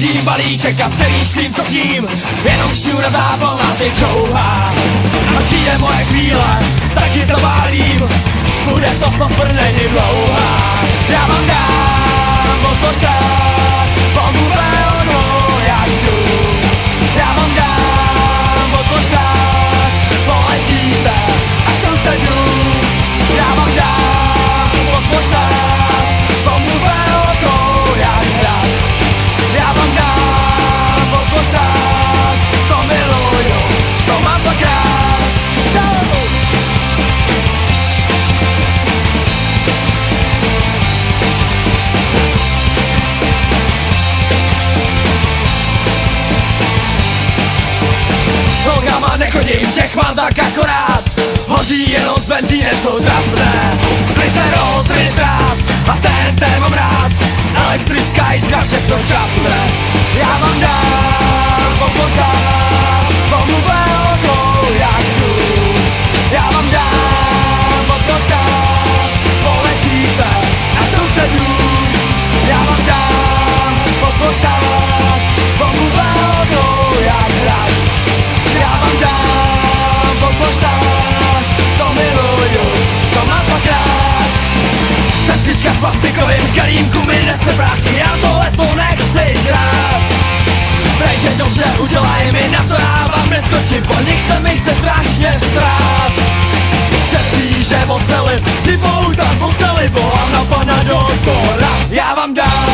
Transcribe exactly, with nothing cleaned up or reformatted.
Držím balíček a přemýšlím, co s ním. Jenom šňůra zápal nás vyčouhá. A přijde moje chvíle, taky zapálím. Bude to fofr, není dlouhá. Já vám dám odpočkat, pomůže ono, jak jdu. Já vám dám odpočkat, polečíte až sousedů. Já vám dám odpočkat, pomůže ono, jak hrát. Já vám dám odpočkat, to miluju, to mám fakt rád. Čau! Holkama nechodím, těch mám tak akorát. Hoří jenom z benzíne, co trapne. Glycerol, trinitrát a ten, ten mám rád. Elektrická jiskra všechno čapne. Já vám dám odpočkat, pomluve okou, jak jdu. Já vám dám odpočkat, polečíte až sousedů. Já vám dám odpočkat, pomluve okou, jak hraj. Já vám dám odpočtat, to miluju, to mám fakt rád. Cestička v plastikovým kelímku mi nese prášky, já tohleto nechci žrát. Prej, že dobře udělaj mi na to, já vám neskočím, po nich se mi chce strašně srát. Cestí, že oceli, si poutat posteli, volám na pana doktora. Já vám dám